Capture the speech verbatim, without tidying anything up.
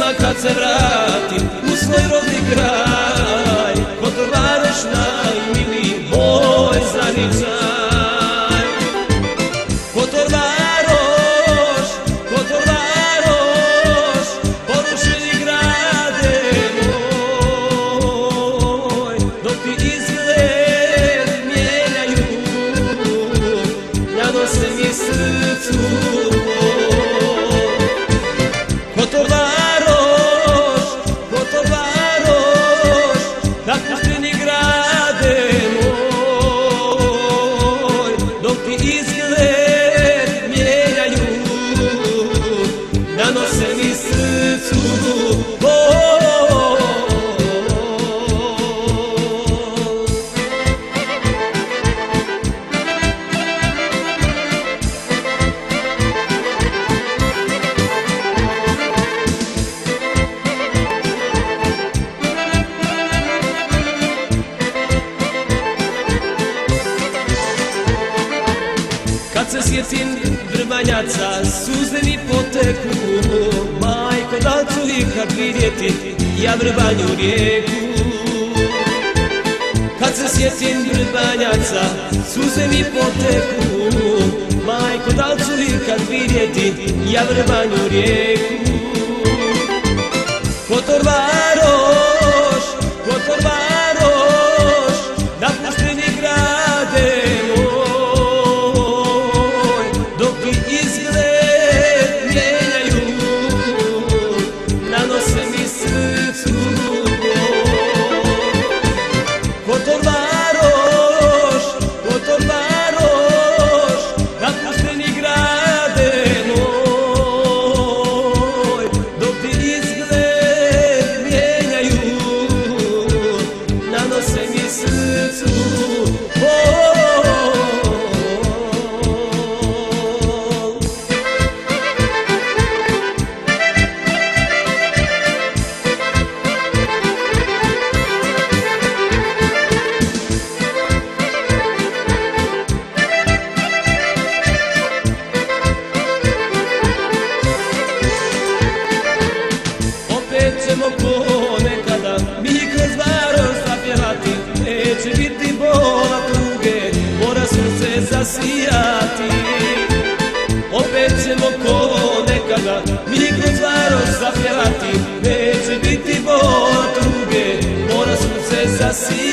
kad se vratim u svoj rodni kraj, Kotor Varoš najmiliji moj zavičaj. Kotor Varoš, Kotor Varoš, porušeni grade moj, dok ti izgled mijenjaju, ja nosim i srcu. Kotor Varoš, Kotor Varoš, napušteni grade moj, dok ti izgled mijenjaju, nanose mi srcu bol. Kad se sjetim Vrbanjaca, suze mi poteku, majko, da li ću ikad vidjeti ja Vrbanju rijeku? Kad se sjetim Vrbanjaca, suze mi poteku, majko, da li ću ikad vidjeti ja Vrbanju rijeku? Kotor Varoš, Kotor Varoš, napušteni grade moj, dok ti izgled mijenjaju, nanose mi srcu bol. Kotor Varoš, Kotor Varoš, napušteni grade moj, dok ti izgled mijenjaju, nanose mi srcu bol. Opet ćemo ponekada mi kroz Varoš zapjevati, neće biti bola tuge, mora srce zasijati. Opet ćemo ponekada mi kroz Varoš zapjevati, neće biti bola tuge, mora srce zasijati.